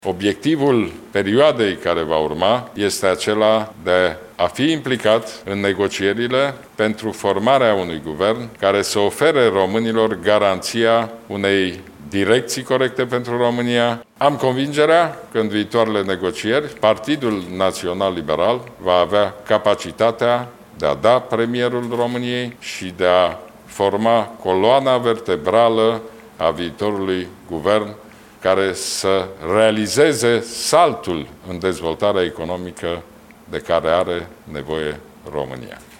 Obiectivul perioadei care va urma este acela de a fi implicat în negocierile pentru formarea unui guvern care să ofere românilor garanția unei direcții corecte pentru România. Am convingerea că în viitoarele negocieri, Partidul Național Liberal va avea capacitatea de a da premierul României și de a forma coloana vertebrală a viitorului guvern care să realizeze saltul în dezvoltarea economică de care are nevoie România.